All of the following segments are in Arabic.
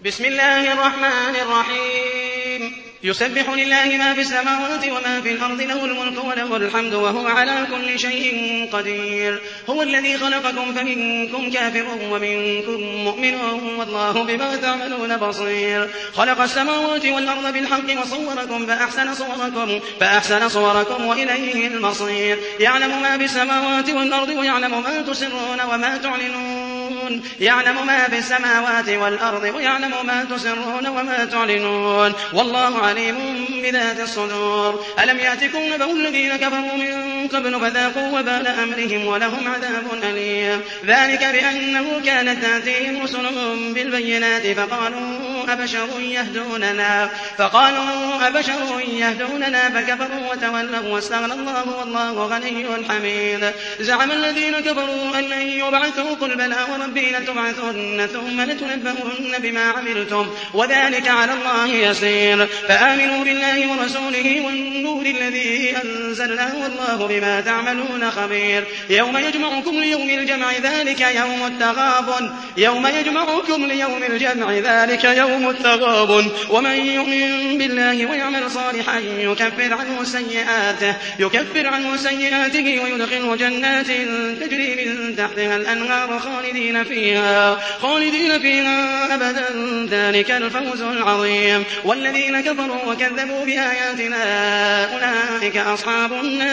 بسم الله الرحمن الرحيم يسبح لله ما في السماوات وما في الأرض له الملك وله الحمد وهو على كل شيء قدير هو الذي خلقكم فمنكم كافر ومنكم مؤمن والله بما تعملون بصير خلق السماوات والأرض بالحق وصوركم فأحسن صوركم وإليه المصير يعلم ما في السماوات والأرض ويعلم ما تسرون وما تعلنون يعلم ما في السماوات والأرض ويعلم ما تسرون وما تعلنون والله عليم بذات الصدور ألم يأتكم نبأ الذين كفروا من قبل فذاقوا وبال أمرهم ولهم عذاب أليم ذلك بأنه كانت تأتيهم رسلهم بالبينات فقالوا أبشر يهدوننا فكفروا وتولوا واستغنى الله والله غني حميد زعم الذين كفروا أن لن يبعثوا قل بلى وربي لتبعثن ثم لتنبؤن بما عملتم وذلك على الله يسير فآمنوا بالله ورسوله والنور الذي أنزلناه والله بما تعملون خبير يوم يجمعكم ليوم الجمع ذلك يوم التغابن ومن يؤمن بالله ويعمل صالحا يكفر عنه سيئاته ويدخله جنات تجري من تحتها الأنهار خالدين فيها أبدا ذلك الفوز العظيم والذين كفروا وكذبوا بآياتنا أولئك أصحاب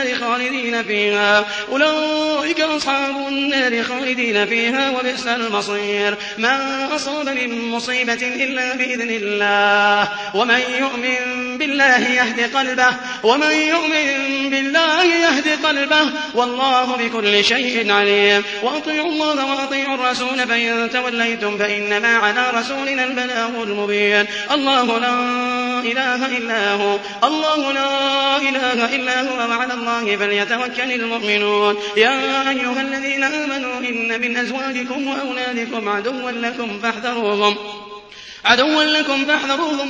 النار خالدين فيها وبئس المصير ما أصاب من مصيبة إلا بإذن الله ومن يؤمن بالله يهد قلبه والله بكل شيء عليم وأطيعوا الله وأطيعوا الرسول فإن توليتم فإنما على رسولنا البلاغ المبين الله لا إله إلا هو وعلى الله فليتوكل المؤمنون يا أيها الذين آمنوا إن من أزواجكم وأولادكم عدوا لكم فاحذروهم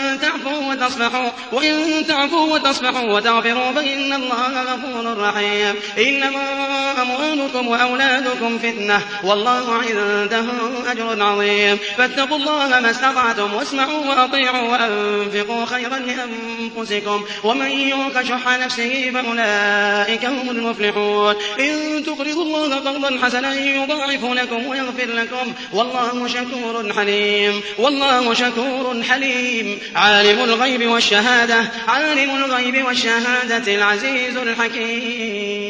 وإن تعفوا وتصفحوا وتغفروا فإن الله غفور رحيم إنما أموالكم وأولادكم فتنة والله عنده أجر عظيم فاتقوا الله ما استطعتم واسمعوا وأطيعوا وأنفقوا خيرا لأنفسكم ومن يوق شح نفسه فأولئك هم المفلحون إن تقرضوا الله قرضا حسنا يضاعف لكم ويغفر لكم والله شكور حليم عالم الغيب والشهادة العزيز الحكيم